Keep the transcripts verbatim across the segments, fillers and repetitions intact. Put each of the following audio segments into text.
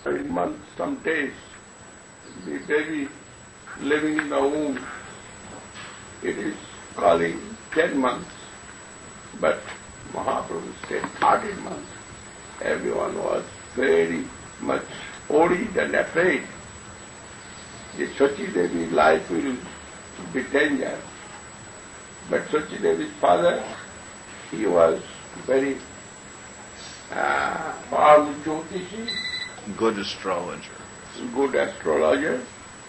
in months, some days, the baby living in the womb, it is calling ten months, but Mahaprabhu said thirteen months. Everyone was very much worried and afraid. The Sachi Devi's life will be danger. But Sachi Devi's father, he was very uh, powerful Jyotishi, good astrologer. Good astrologer.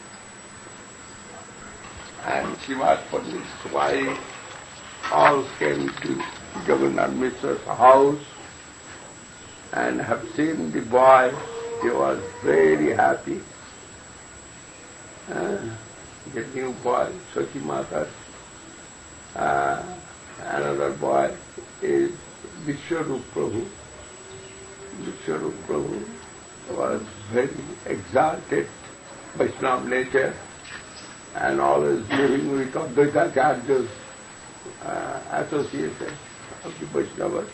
And Srimad Pandit's wife all came to Jagannath Mishra's house and have seen the boy. He was very happy. Uh, the new boy, Sachi Mata's uh, another boy is Vishwarup Prabhu. Vishwarup Prabhu was very exalted Vaishnava nature and always living with Advaita Acharya's uh, association of the Vaishnavas.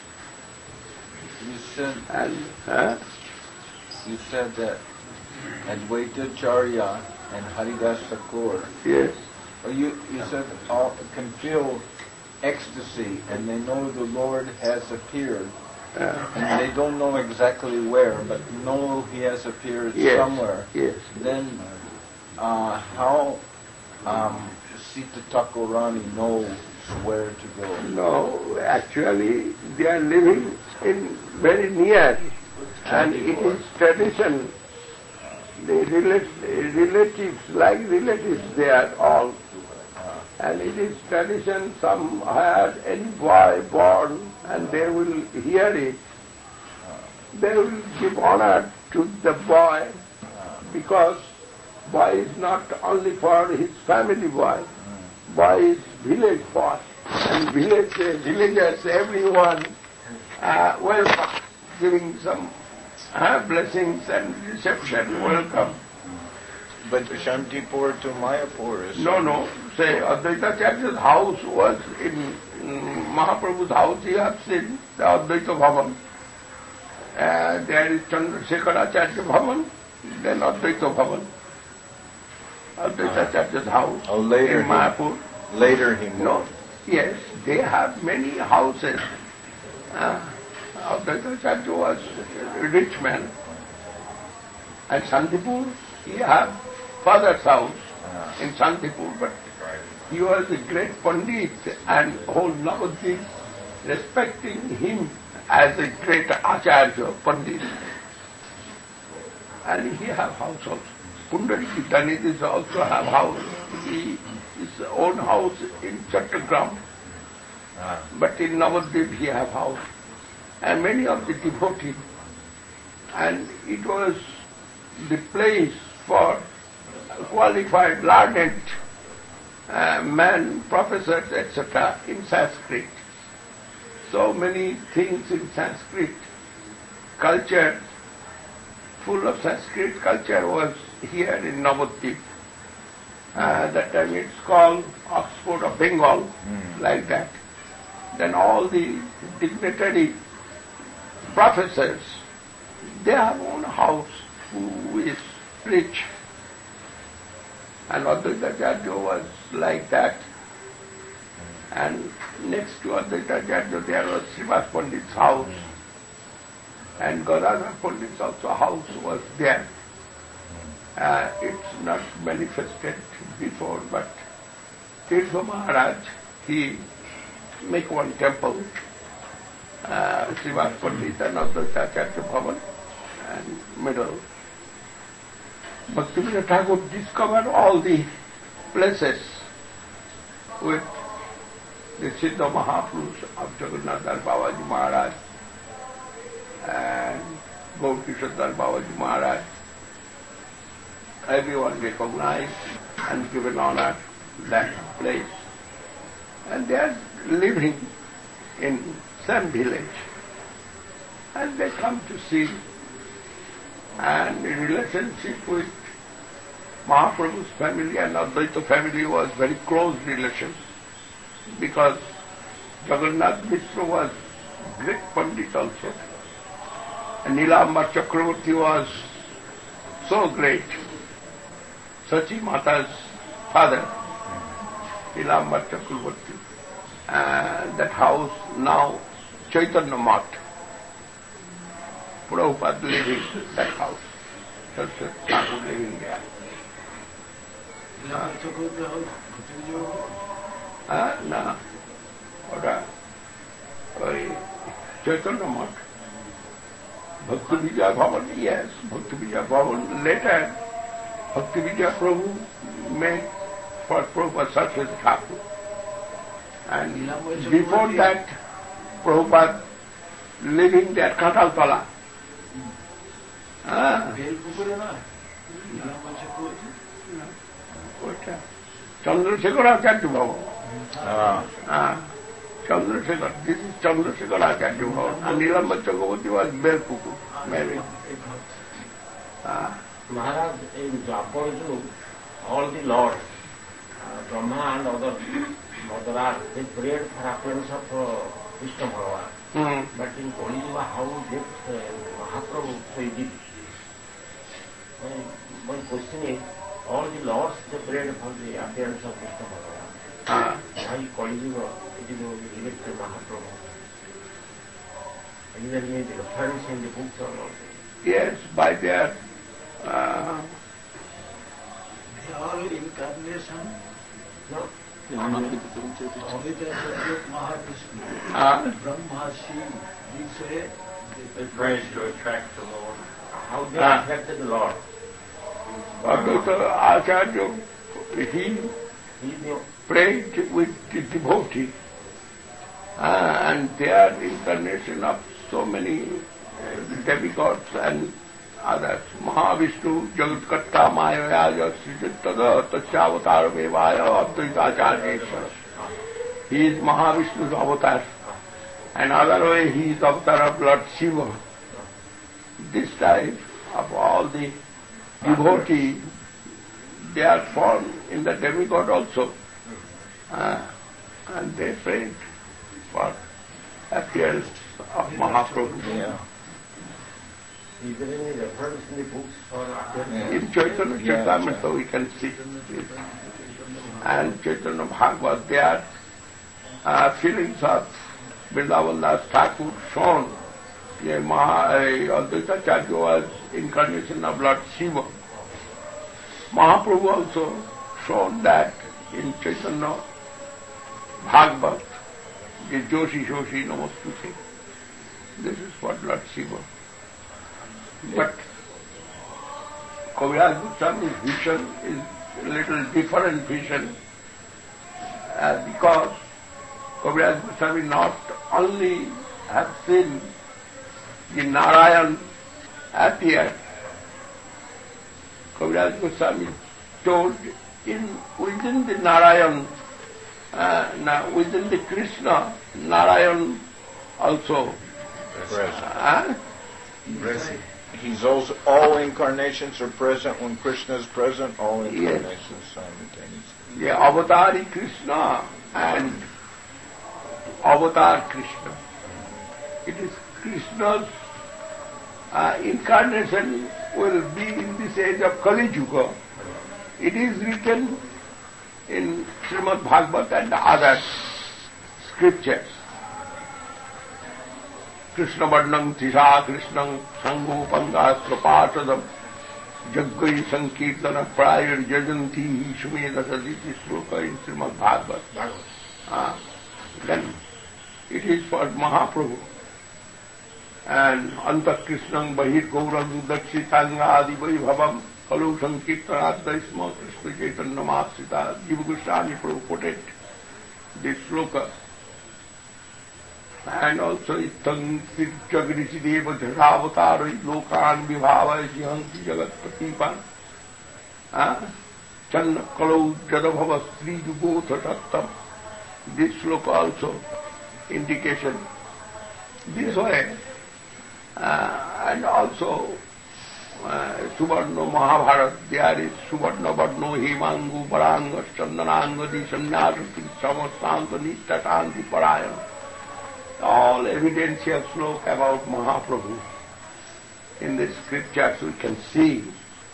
You said, and, uh, you said that Advaita Acharya and Haridas Thakur, yes, you, you said all can feel ecstasy and they know the Lord has appeared. uh, And they don't know exactly where, but know He has appeared yes, somewhere. yes. Then uh, how um, Sita Thakurani knows where to go? No, actually they are living in very near, and it is tradition. The rela- relatives, like relatives, they are all. And it is tradition, some had any boy born and they will hear it. They will give honor to the boy because boy is not only for his family boy. Boy is village boy. And village, villagers, everyone uh, welcome, giving some uh, blessings and reception, welcome. But Shantipur to Mayapur is... No, no. Say, Advaita Acharya's house was in, in Mahaprabhu's house. You have seen the Advaita Bhavan. Uh, there is Chandrasekhar Acharya Bhavan, then Advaita Bhavan. Advaita Acharya's house Oh, later in he- Mayapur. Later he moved. No. Yes, they have many houses. Uh, Advaita Acharya was a rich man. At Shantipur, he had father's house in Shantipur, but he was a great Pandit and whole Navadvip respecting him as a great Acharya, Pandit. And he have house also. Pundariki Dhanidis also have house. He, his own house in Chattogram. But in Navadvip he have house. And many of the devotees. And it was the place for qualified, learned uh, men, professors, et cetera in Sanskrit. So many things in Sanskrit culture, full of Sanskrit culture was here in Navadvip. Uh, that time it's called Oxford of Bengal, mm. like that. Then all the dignitary professors, they have own house who is rich. And Advaita Acharya was like that. And next to Advaita Acharya there was Srivas Pandit's house. And Gadadhar Pandit's also house was there. Uh, it's not manifested before, but Tirtha Maharaj, he make one temple, uh, Srivas Pandit and Advaita Acharya Bhavan, and middle. Bhaktivinoda Thakur discovered all the places with the Siddha Mahapurush of Jagannath Das Babaji Maharaj and Gaurkishore Das Babaji Maharaj. Everyone recognized and given honor to that place. And they are living in some village. And they come to see. And the relationship with Mahaprabhu's family and Advaita family was very close relations, because Jagannath Mishra was great Pandit also. And Nilambara Chakravarti was so great. Sachi Mata's father, Nilambara Chakravarti, and that house now Chaitanya Mat. Prabhupada living in that house. Saraswati Thakur living there. Ah, no. What Chaitanya Mat. Bhakti Vijaya Bhavan, yes, Bhakti Vijaya Bhavan. Later, Bhakti Vijaya Prabhu made for Prabhupada Saraswati Thakur. And before that, Prabhupada living there, Katalpala. Ah. Chandrasekhar Acharya Bhavan. Ah. Ah. Chandrasekhar. This is Chandrasekhar Acharya Bhavan. And Nilambara Chakravarti was Belkuku, married. Ah. Maharaj, in Dwapar, all the lords, uh, Brahma and other Mother Earth, they prayed for appearance of uh, Vishnu Bhagavan. Hmm. But in Kali Yuga, how did uh, Mahaprabhu so easily? My question is, all the lords they prayed for the appearance of Vishnu Bhagavan. Ah. Why Kali Yuga it is related to Mahaprabhu? Is there any reference in the books or not? Yes, by their uh, they are incarnation. No. Only the subject Mahavishnu, uh, Brahma, Shiva, these way They prayed to attract the Lord. How they Ah. attracted the Lord? Advaita Acharya, he He knew. prayed with the devotee. Ah, and they are incarnation of so many uh, demigods and others. Mahavishnu, Jagatkatta, Mayaya, Srijitada, Tasyavatar, Vevaya, Advaita Acharya. He is Mahavishnu's avatar. And other way he is avatar of Lord Shiva. This type of all the devotees, they are formed in the demigod also. Uh, and they prayed for appearance of Mahaprabhu. Yeah. Is there any reference in the books for appearance? In Chaitanya Yeah, Charitamrita we can see this. And Chaitanya Bhagavad, they are uh, feelings of Vrindavan Das Thakur shown. Yeah, Maha, uh, Advaita Acharya was incarnation of Lord Shiva. Mahaprabhu also shown that in Chaitanya Bhagavad, the Joshi Shoshi Namostute. This is what Lord Shiva. But Kaviraj Goswami's vision is a little different vision uh, because Kaviraj Goswami not only have seen the Narayan appear, Kaviraj Goswami told in within the Narayan, uh, na, within the Krishna, Narayan also. Present. Uh, Present. He's also, all incarnations are present when Krishna is present, all incarnations simultaneously. the Avatari Krishna and Avatar Krishna. It is Krishna's uh, incarnation will be in this age of Kali Yuga. It is written in Srimad Bhagavad and other scriptures. Krishna Varnam Tisha Krishnam Sangho Pangastra Patadam Jaggai Sankirtana Prayar Jajanti Shumeda Saditi Sloka in Srimad Bhagavad. Ah, then it is for Mahaprabhu. And Anta Krishnam Bahir Gaurang Dakshitanga Adi Vaibhavam Kalu Sankirtanadda Isma Krishna Chaitanya Masita Jiva Goswami Prabhu put it, this sloka. And also Ittang Jagadisi Deva Dharavatari Lokan Vibhava Jihanti Jagat Pratipan Channa Kalau Jadabhava Sri Jugotha Sattam. This sloka also indication this way. Uh, and also uh, Suvarno Mahabharat, there is Suvarno Varno Himangu Paranga Chandananga Sanyasati Samastanta Nishtatanti Parayan. All evidential sloka about Mahaprabhu. In the scriptures we can see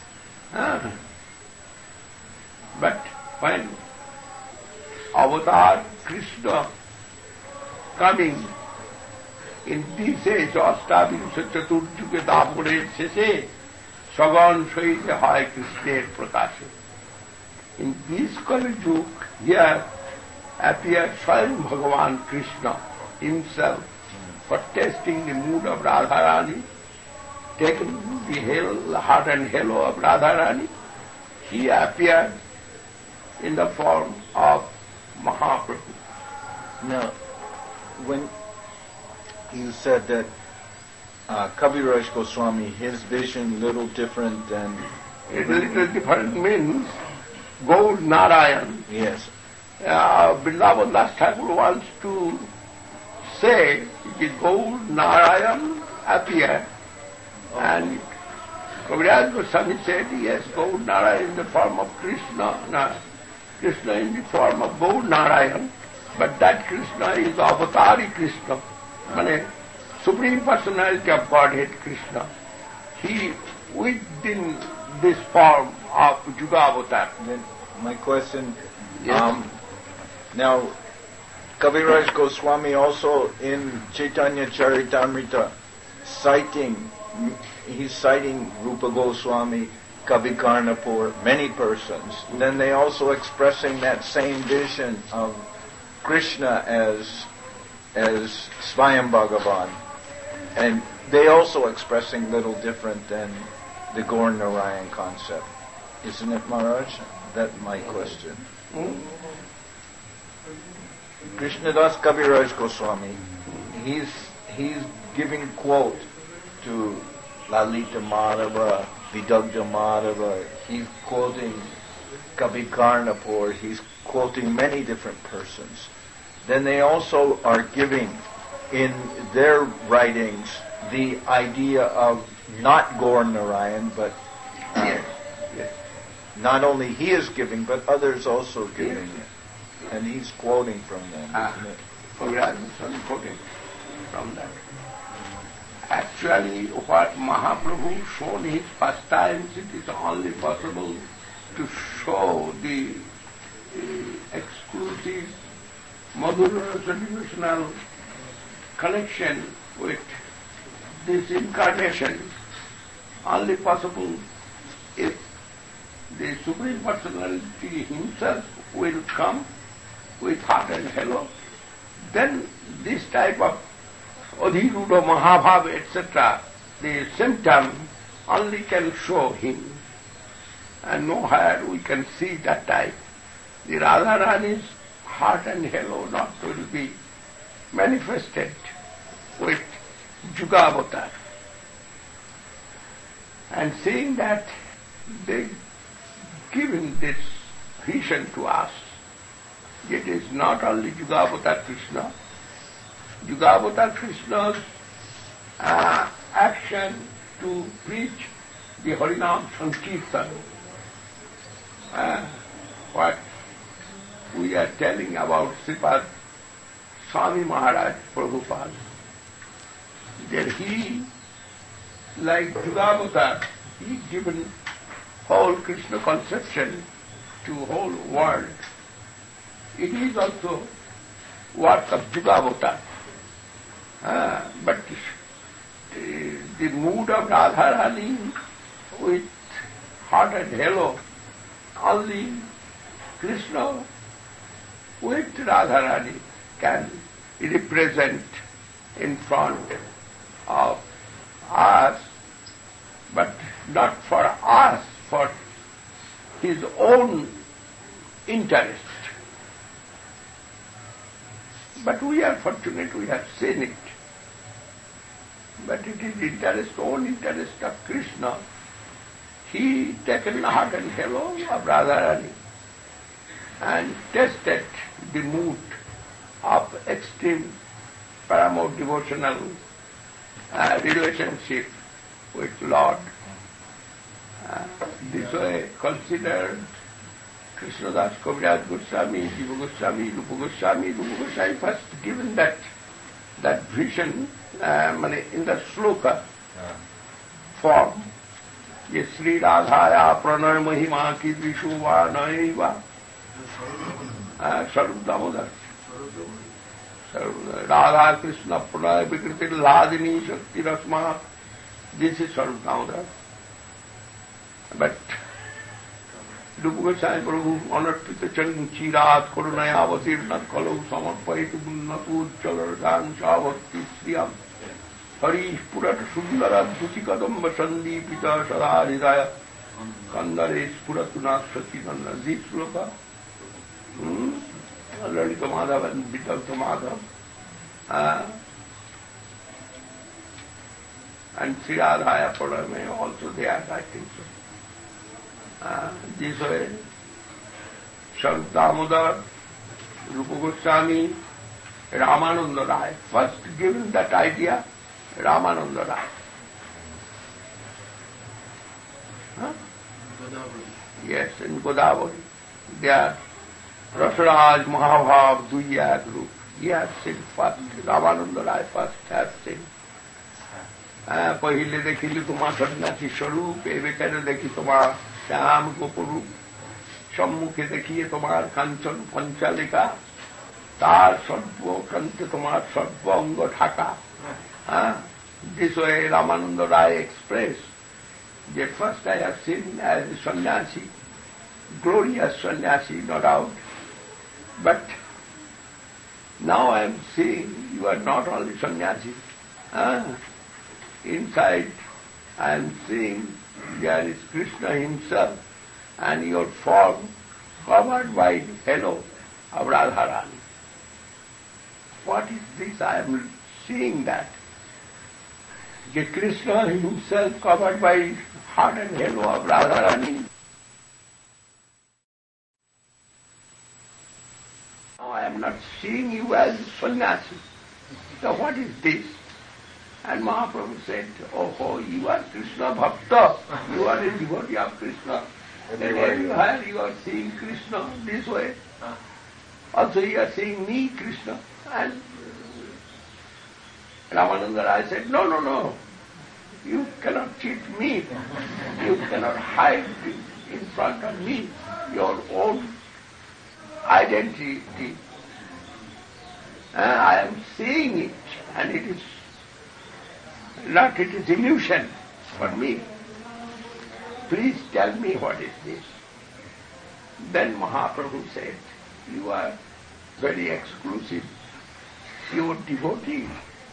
Ah. But when Avatar Krishna coming in this age, Ashtavinsha Chaturjuge Daporer Sheshe, Sagan Sohite Hoy Krishner Prakashe. In this Kali Yug, here appeared Swayam Bhagavan Krishna himself for testing the mood of Radharani, taking the hell, heart and halo of Radharani. He appeared in the form of Mahaprabhu. Now, when you said that uh, Kaviraj Goswami, his vision little different than... A little different means Gaur Narayan. Yes. Uh, Vrindavan Das Thakur wants to say that Gaur Narayan appeared, oh. and Kaviraj Goswami said, yes, Gaur Narayan in the form of Krishna, no, Krishna in the form of Gaur Narayan, but that Krishna is Avatari Krishna, meaning Supreme Personality of Godhead Krishna. He within this form of Juga Avatar. Then my question, Yes. um, now, Kaviraj Goswami also in Chaitanya Charitamrita citing, he's citing Rupa Goswami, Kavi Karnapur, many persons. Then they also expressing that same vision of Krishna as as Swayam Bhagavan. And they also expressing little different than the Gaur Narayan concept. Isn't it, Maharaj? That's my question. Hmm? Krishnadas Kaviraj Goswami, he's he's giving quote to Lalita Madhava, Vidagdha Madhava, he's quoting Kavi Karnapur, he's quoting many different persons. Then they also are giving in their writings the idea of not Gaur Narayan, but uh, Yes. Yes. not only he is giving, but others also giving it. And he's quoting from them, Ah, isn't it? Kaviraj Goswami quoted from that. Actually, what Mahaprabhu shown his pastimes, it is only possible to show the uh, exclusive Madhura devotional connection with this incarnation, only possible if the Supreme Personality himself will come with heart and halo, then this type of Adhiruddha Mahabhava, et cetera, the symptom only can show him. And nowhere we can see that type. The Radharani's heart and halo not will be manifested with Juga Avatar. And seeing that they giving this vision to us, it is not only Juga Avatar Krishna, Juga Avatar Krishna's uh, action to preach the Harinam Sankirtan, uh, what we are telling about Sripad Swami Maharaj Prabhupada, that he, like Juga Avatar, he given whole Krishna conception to whole world. It is also work of Juga Avatar. Uh, but the, the mood of Radharani with heart and halo, only Krishna with Radharani can represent in front of us, but not for us, for his own interest. But we are fortunate, we have seen it. But it is interest, own interest of Krishna. He taken heart and halo of Radharani and tested the mood of extreme paramount devotional uh, relationship with Lord. Uh, this way considered Krishnadas Kaviraj Goswami, Jiva Goswami, Rupa Goswami, Rupa Goswami first given that that vision um, in the sloka form, ये श्री राधाया प्रणय महिमा की दृशो वा नय वा स्वरूप दामोदर राधा कृष्ण प्रणय विकृति लादिनी शक्ति Rashma this is स्वरूप दामोदर बट रूप गोस्वामी प्रभु अनर्पित चरण चिरात करुणया अवतीर्ण कलौ समर्पयितु उन्नत उज्ज्वल भक्ति श्रियम हरीश पुरट सुंदर धुति कदम्ब संदीपित सदा हृदय कंदरे स्फुरतु नास्वती नंदन जी श्लोक Lalit Madhav and Vitalta Madhav uh, and Sri Radhaya Pradame also there, I think so. Uh, this way, Swarup Damodar, Rupa Goswami, Ramananda Rai, first given that idea, Ramananda Rai. Huh? Yes, in Godavari. They are Rasaraj, Mahabhav, Duyya group. He has seen first. Ramananda Rai first has seen. पहिले देखिली तुम्हार सन्यासी स्वरूप एवं देखी तुम्हार श्याम गोपरूप सम्मुखे देखिए तुम्हार कांचन पंचालिका तार सर्व कंठ तुम्हार सर्व अंग ढाका this way Ramanand Rai express the first I have seen as a sannyasi, glorious sannyasi, no doubt. But now I am seeing you are not only sannyasi. Ah, inside I am seeing there is Krishna himself and your form covered by halo of Radharani. What is this? I am seeing that. The Krishna himself covered by heart and halo of Radharani. Now I am not seeing you as sannyasi. So what is this? And Mahaprabhu said, oh, oh, you are Krishna Bhakta, you are a devotee of Krishna. Then everywhere you are seeing Krishna this way. Also you are seeing me, Krishna. And Ramananda Rai said, no, no, no, you cannot cheat me. You cannot hide in front of me your own identity. Uh, I am seeing it, and it is not, it is illusion for me. Please tell me what is this. Then Mahaprabhu said, you are very exclusive. You are devotee.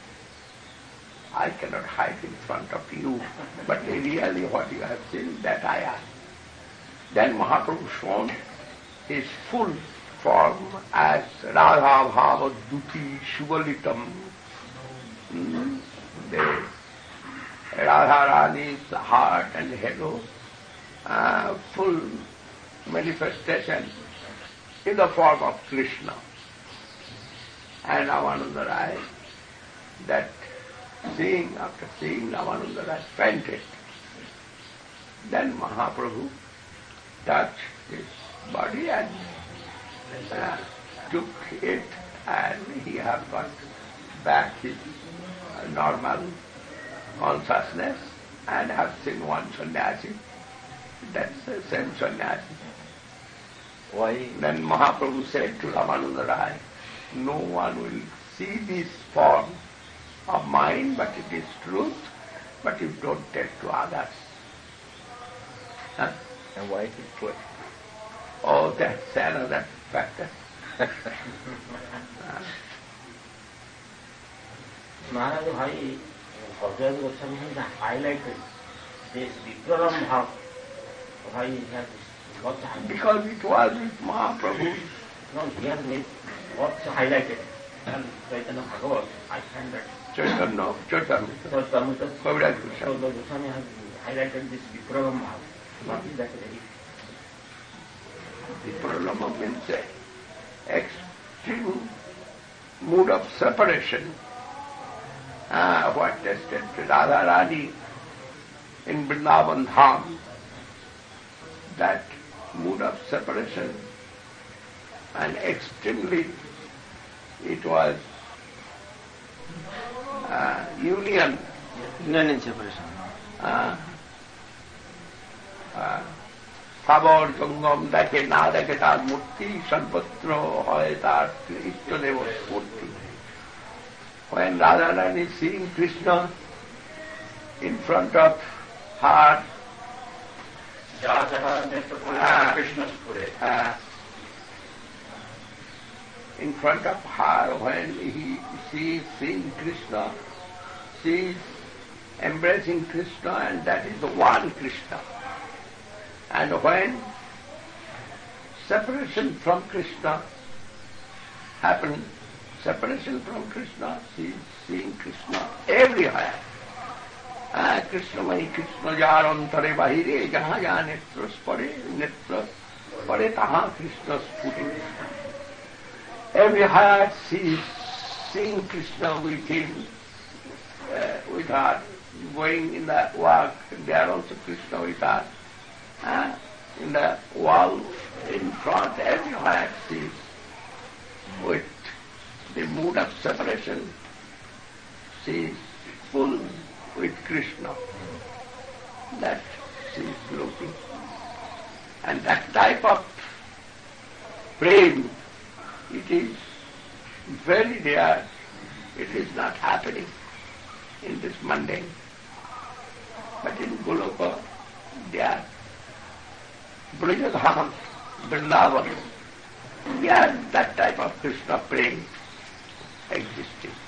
I cannot hide in front of you, but really what you have seen, that I am. Then Mahaprabhu shown his full form as Radha Bhava Duti Shubalitam. Hmm. The Radharani's heart and halo, uh, full manifestation in the form of Krishna. And Ramananda Rai, that seeing, after seeing Ramananda Rai fainted. Then Mahaprabhu touched his body and uh, took it, and he has got back his uh, normal consciousness and have seen one sannyasi. That's the same sannyasi. Why? Then Mahaprabhu said to Ramananda Rai, no one will see this form of mine, but it is truth, but you don't tell to others. Huh? And why he quit? Oh, that's another factor. Maharaj Bhai, Bhagavad Goswami has highlighted this Vipraram Bhav. Why he has what's highlighted? Because it was with Mahaprabhu. No, he has made what's highlighted. And Chaitanya Bhagavat, I find that Chaitanya, Chaitanya. So Tamita Kaviraj so Goswami. the Goswami has highlighted this Vipraram Bhav. What is that really? Vipralama means extreme mood of separation. Ah, what tested Radharani in Vrindavan Dham. That mood of separation, and extremely it was uh, union. Union and separation. Uh, সাবর জঙ্গম দেখে না দেখে তার মূর্তি সর্বত্র হয় তার ইষ্টদেব মূর্তি। When Radharani is seeing Krishna in front of her, uh, in front of her, when he she is seeing Krishna, she is embracing Krishna, and that is the one Krishna. And when separation from Krishna happens, separation from Krishna, she is seeing Krishna everywhere. Ah, Krishna mai Krishna jar antare bahire, jaha jaha netras pare, netras pare taha Krishna sputi. Everywhere she is seeing Krishna with him, uh, with her, going in the walk, there also Krishna with her. Uh, in the wall, in front, everywhere she is with the mood of separation. She is full with Krishna. That she is looking. And that type of prema, it is very rare. It is not happening in this mundane. But in Goloka, there, Brajadham, Vrindavan, there that type of Krishna prema existing.